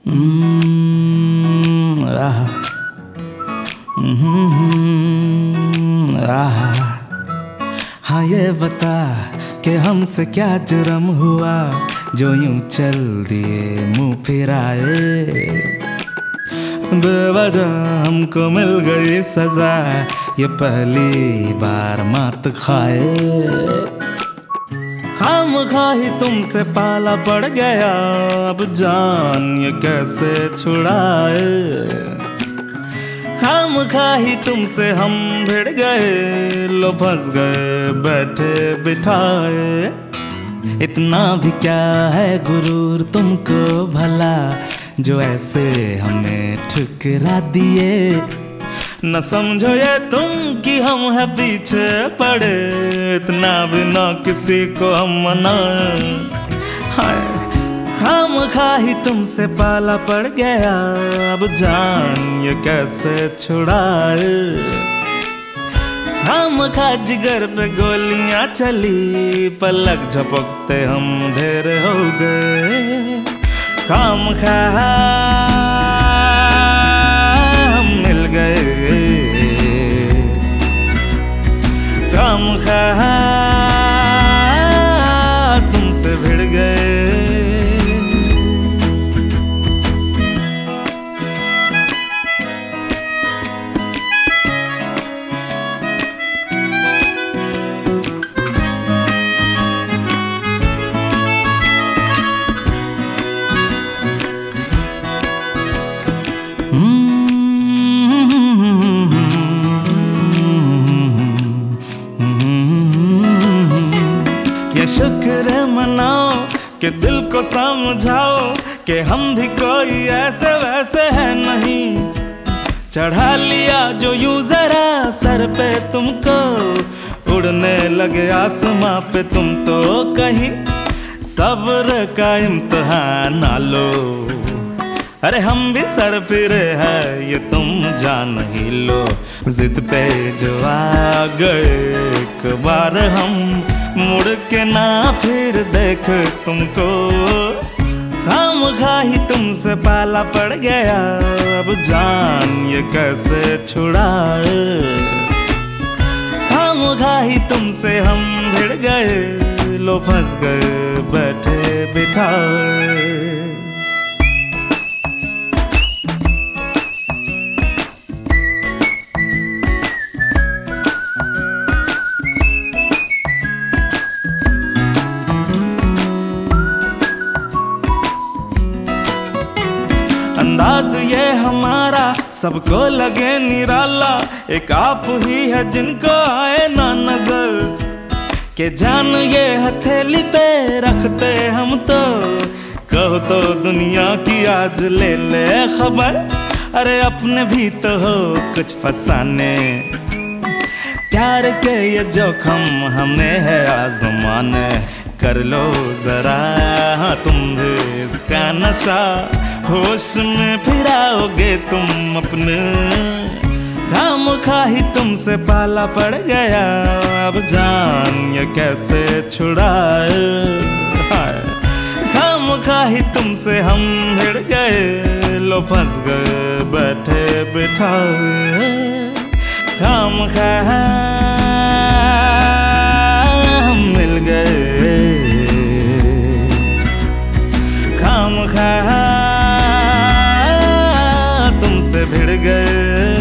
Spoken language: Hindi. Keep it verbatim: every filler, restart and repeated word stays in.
हम्म, आहा, हम्म, आहा। हाँ ये बता कि हमसे क्या जुर्म हुआ जो यूं चल दिए मुंह फिराए। बेवजह हमको मिल गई सजा, ये पहली बार मात खाए। खामखा ही तुमसे पाला पड़ गया, अब जान ये कैसे छुड़ाए। खामखा ही तुमसे हम भिड़ गए, लो फंस गए बैठे बिठाए। इतना भी क्या है गुरूर तुमको भला, जो ऐसे हमें ठुकरा दिए। न समझो ये तुम कि हम है पीछे पड़े, इतना भी ना किसी को हम मनाए। हाय खामखा ही तुमसे पाला पड़ गया, अब जान ये कैसे छुड़ाए। खामखा जिगर पे गोलियां चली, पलक झपकते हम ढेर हो गए। खामखा हम मिल गए, खामखा तुमसे भिड़ गए। ये शुक्र मनाओ कि दिल को समझाओ कि हम भी कोई ऐसे वैसे है नहीं। चढ़ा लिया जो यूं जरा सर पे तुमको, उड़ने लगे आसमां पे तुम तो कहीं। सब्र का इम्तिहान ना लो, अरे हम भी सर फिरे हैं ये तुम जान ही लो। जिद पे जो आ गए एक बार हम, मुड़ के ना फिर देख तुमको। खामखा ही तुमसे पाला पड़ गया, अब जान ये कैसे छुड़ाए। खामखा ही तुमसे हम भिड़ गए, लो फंस गए बैठे बिठाए। अंदाज ये हमारा सबको लगे निराला, एक आप ही है जिनको आए ना नजर। के जान ये हथेली पे रखते हम तो, कहो तो दुनिया की आज ले ले खबर। अरे अपने भी तो हो कुछ फसाने, प्यार के ये जोखम हमें है आजमाने। कर लो जरा हाँ तुम भी इसका नशा, होश में फिराओगे तुम अपने। खामखा ही तुमसे पाला पड़ गया, अब जान ये कैसे छुड़ाए। खामखा ही तुमसे हम भिड़ गए, लो फंस गए बैठे बिठाए। खामखा हम मिल गए, खामखा तुमसे भिड़ गए।